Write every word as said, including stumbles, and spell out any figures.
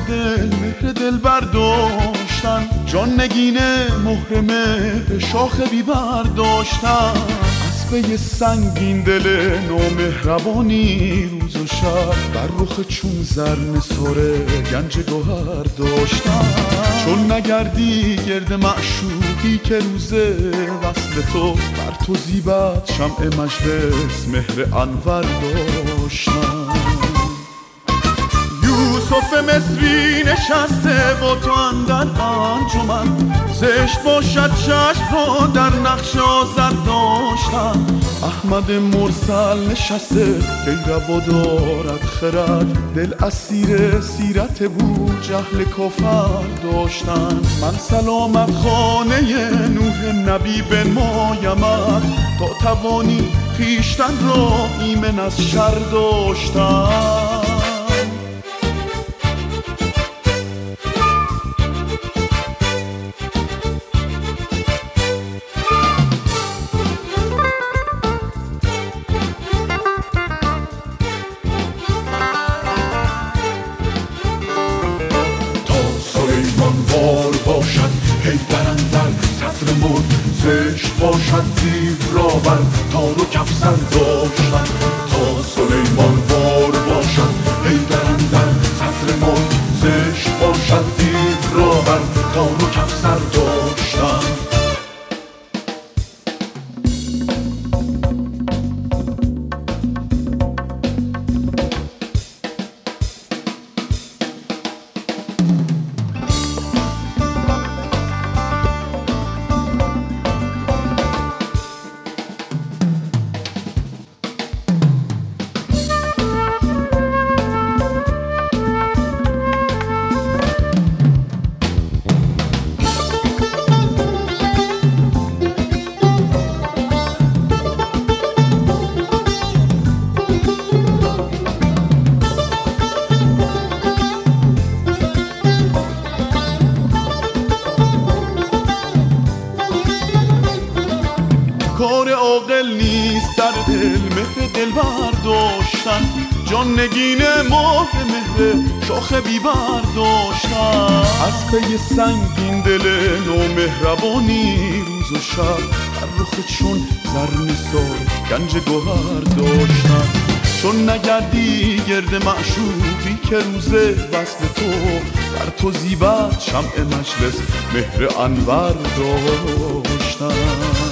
دل مهر دل برداشتن، جان نگینه مهر مهر شاخ بی برداشتن. اسبه سنگین دل نامهربانی روز و شب بر رخ چون زر نثاره گنج گوهر داشتن. چون نگردی گرد معشوقی که روز وصل تو بر تو زیبد شمع مجلس مهر انور داشتن. یوسف مصری نشسته با تو اندر انجمن، زشت باشد چشم را در نقش آزد داشتن. احمد مرسل نشسته گیروا دارد خرد، دل اسیر سیرت بو جهل کافر داشتن. من سلامت خانه نوح نبی بنمایمت، تا توانی خویشتن را ایمن از شر داشتن. وار باشد حیدر اندر صدر ملک، زشت باشد دیو را بر تار و کفزر داشتن. تا سلیمان وار باشد حیدر اندر صدر ملک، زشت باشد دیو را بر تار و کفزر داشتن. کار عاقل نیست در دل مهر دل برداشتن، جان نگینه ماه مهر شاخ بی برداشتن. از پی سنگین دل نامهربانی روز و شب بر رخ چون زر نثار گنج گوهر داشتن. چون نگردی گرد معشوقی که روز وصل تو بر تو زیبد شمع مجلس مهر انور داشتن.